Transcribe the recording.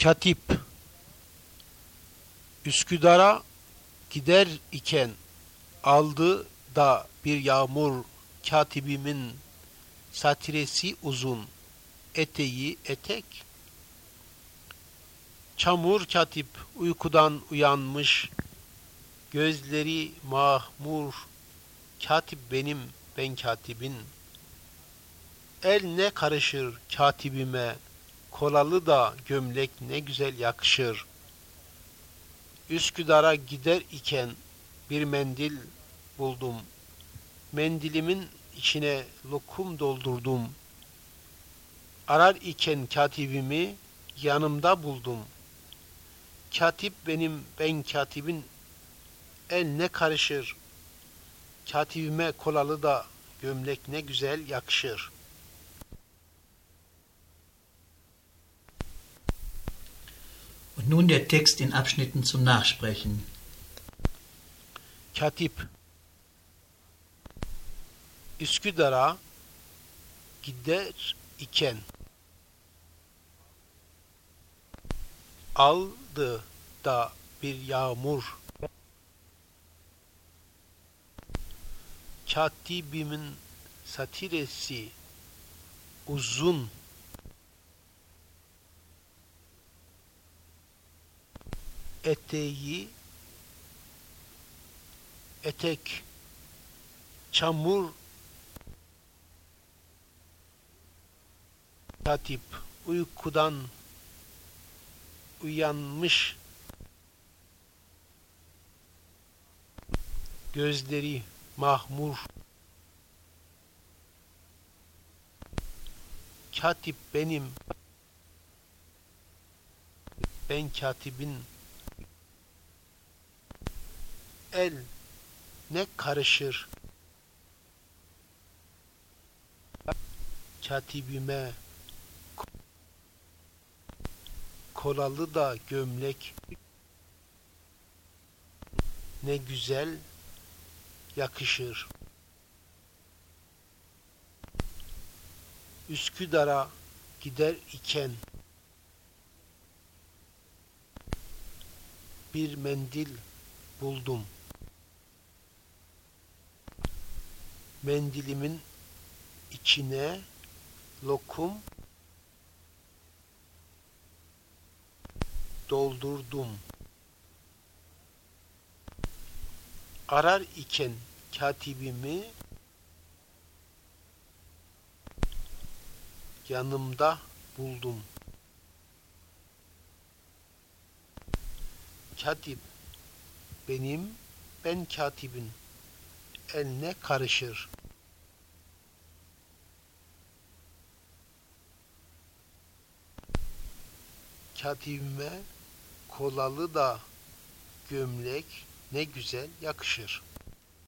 Katip Üsküdar'a gider iken aldı da bir yağmur, katibimin satiresi uzun, eteği etek. Çamur katip uykudan uyanmış, gözleri mahmur, katip benim, ben katibin. El ne karışır katibime, kolalı da gömlek ne güzel yakışır. Üsküdar'a gider iken bir mendil buldum. Mendilimin içine lokum doldurdum. Arar iken katibimi yanımda buldum. Katip benim, ben katibin, el ne karışır. Katibime kolalı da gömlek ne güzel yakışır. Und nun der Text in Abschnitten zum Nachsprechen. Katip Üsküdar'a gider iken aldı da bir yağmur, katibimin satiresi uzun, eteği etek, çamur katip uykudan uyanmış, gözleri mahmur, katip benim, ben katibin, el ne karışır katibime, kolalı da gömlek ne güzel yakışır. Üsküdar'a gider iken bir mendil buldum. Mendilimin içine lokum doldurdum. Arar iken katibimi yanımda buldum. Katip benim, ben katibin, el ne karışır. Katibime kolalı da gömlek ne güzel yakışır.